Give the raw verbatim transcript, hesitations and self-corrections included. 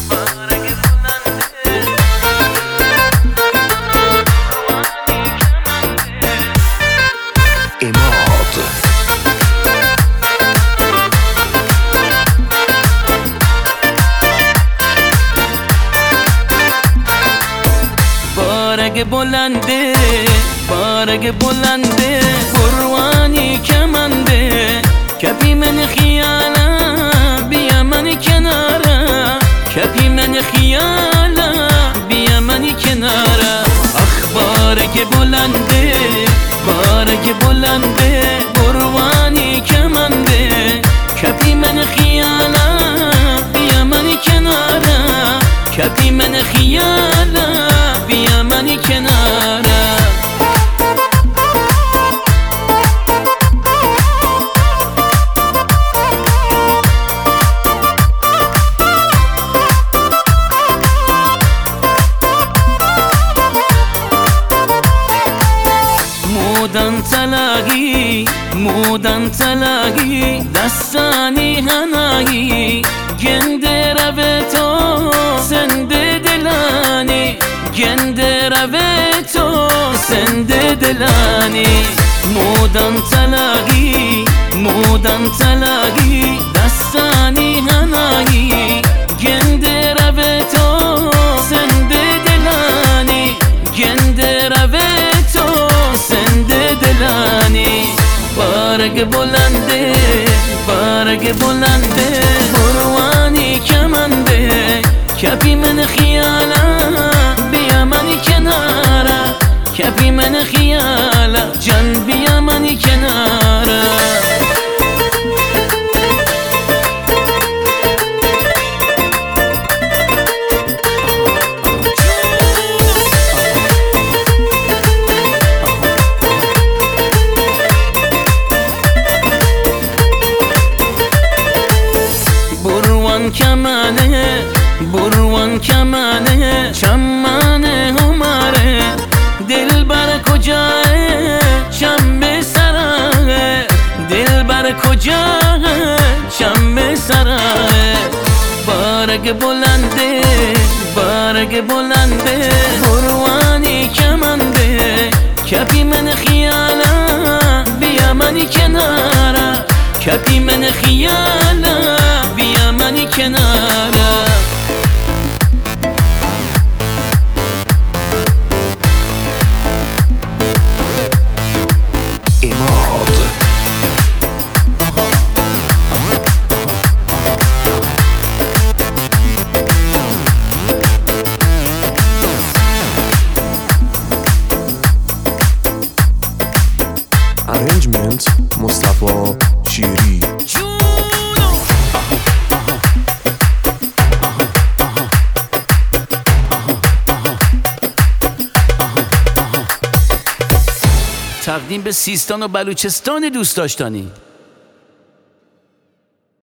بارگ بلنده بارگ بلنده قروانی کمنده کپی من خیالا بیا من کناره کپی من خیالا بیا من کناره اخ بارگ بلنده بارگ بلنده قروانی کمنده کپی من خیالا بیا من کناره کپی من خیالا بیا من کناره مودن تلاقی مودن تلاقی دستانی هنایی گنده رو تو سنده دلانی گنده رو تو سنده دلانی مودن تلاقی مودن تلاقی دستانی هنایی گنده رو تو سنده دلانی گنده رو تو سنده دلانی بارگ بلنده بارگ بلنده قروانی کمنده کپی من خیالا بیا من کناره کپی من خیالا جان بیا من کناره بروان کمانه بروان کمانه چمانه هماره دل بر کجاه چم به سراه دل بر کجاه چم به سراه بارگ بلنده بارگ بلنده بروانی کمنده کپی من خیالا بیا من کناره کپی من خیالا بیا من کناره Arrangement مصطفی شیری تقدیم به سیستان و بلوچستان دوست داشتنی.